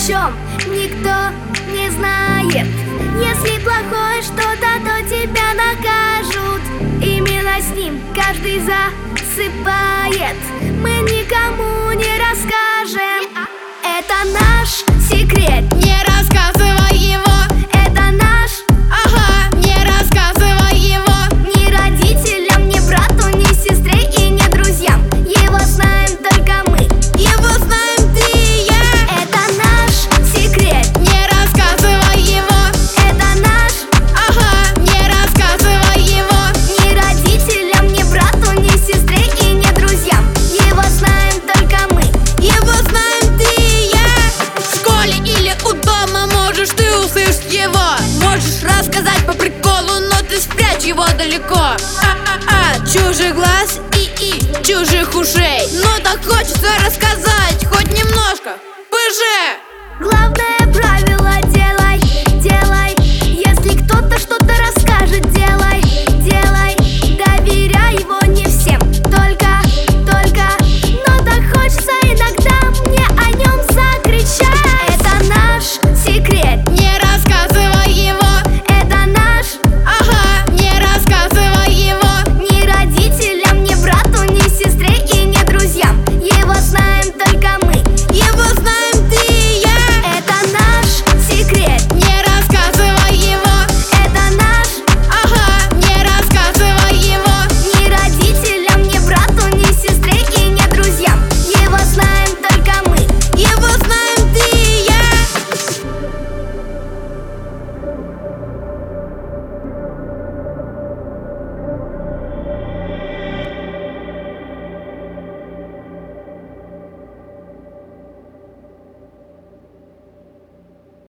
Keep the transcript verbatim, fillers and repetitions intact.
чем никто не знает. Если плохое что-то, то тебя накажут. Именно с ним каждый засыпает. Мы никому не расскажем. Это наш секрет. Не рассказывай его. Это наш. Ага, не рассказывай его. Ни родителям, ни брату, ни сестре и ни друзьям. Его знаем только мы. Его знаем ты и я. Это наш секрет. Не рассказывай его. Это наш. Ага, не рассказывай его. Ни родителям, ни брату, ни сестре и ни друзьям. Его знаем только мы. Его знаем ты и я. В школе или у дома можешь ты услышать его. Можешь рассказать по приколу, но ты спрячь его далеко. А-а-а, чужих глаз и-и, чужих ушей. Но так хочется рассказать хоть немножко. Пыже! Главное правило.